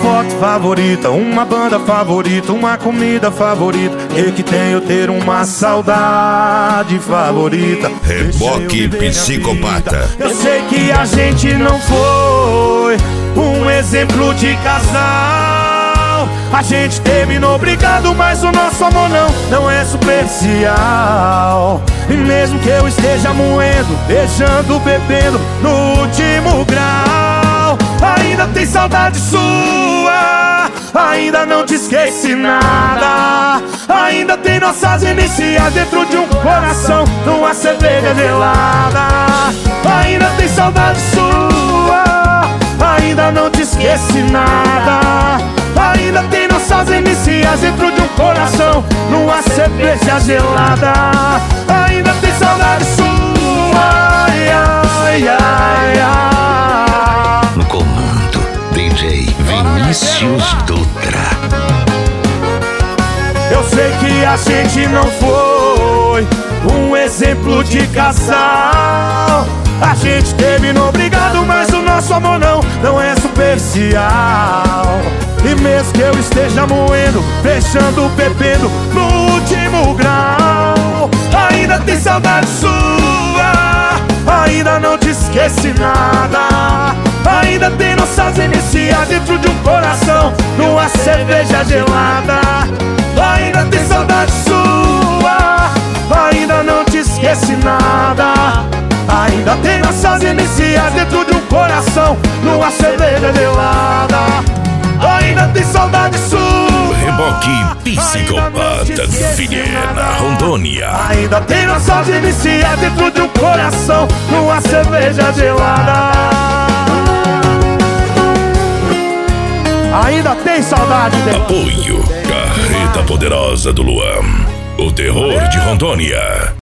foto favorita, uma banda favorita, uma comida favorita. E que tenho ter uma saudade favorita. Reboque Psicopata. Eu sei que a gente não foi um exemplo de casal. A gente terminou brigado, mas o nosso amor não é superficial. E mesmo que eu esteja moendo, beijando, bebendo no último grau, ainda tem saudade sua, ainda não te esqueci nada. Ainda tem nossas iniciais dentro de um coração, numa cerveja gelada. Ainda tem saudade sua, ainda não te esqueci nada. Ainda tem nossas iniciais dentro de um coração, numa cerveja gelada. Ainda tem saudade sua, ai, ai, ai, ai. No comando, DJ Vinícius Dutra. Eu sei que a gente não foi um exemplo de casal. A gente terminou brigado, mas o nosso amor não é superficial. E mesmo que eu esteja moendo, fechando, bebendo no último grau, ainda tem saudade sua, ainda não te esqueci nada. Ainda tem nossas iniciais dentro de um coração, numa cerveja gelada. Ainda tem saudade sua, ainda não te esqueci nada. Ainda tem nossas iniciais dentro de um coração, numa cerveja gelada. Ainda tem saudade sua. Reboque Psicopata, Vilhena, Rondônia. Ainda tem nossas iniciais dentro de um coração, numa cerveja gelada. Ainda tem saudade dele. Apoio Carreta Poderosa do Luan, o terror de Rondônia.